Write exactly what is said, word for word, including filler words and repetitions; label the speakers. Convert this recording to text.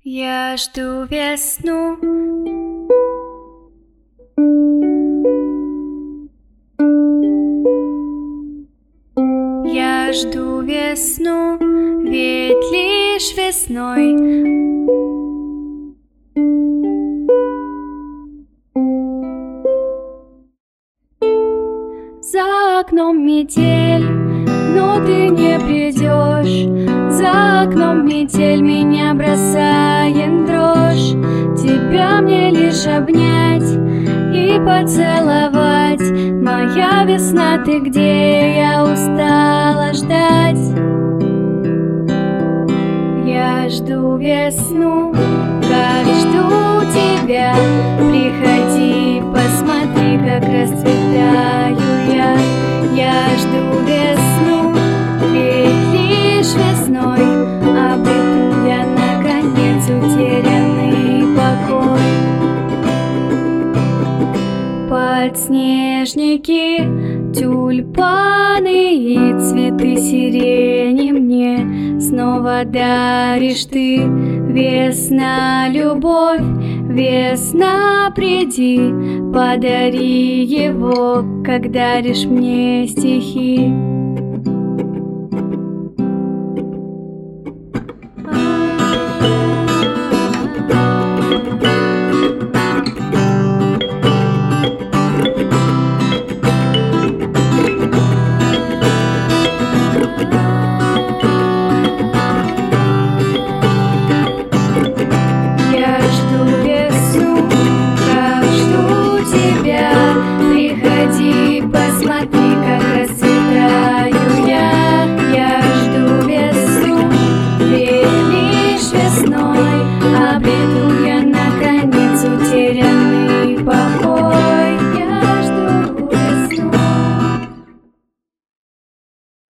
Speaker 1: Я жду весну. Я жду весну, ведь лишь весной за окном метель, но ты не придешь. За окном метель, меня бросает дрожь. Тебя мне лишь обнять и поцеловать. Моя весна, ты где? Я устала ждать. Я жду весну, как жду тебя. Приходи, посмотри, как расцветаю я. Я жду весну, ведь лишь весной обрету я наконец утерянный покой. Подснежники, тюльпаны и цветы сирени мне снова даришь ты. Весна, любовь, весна, приди, подари его, как даришь мне стихи.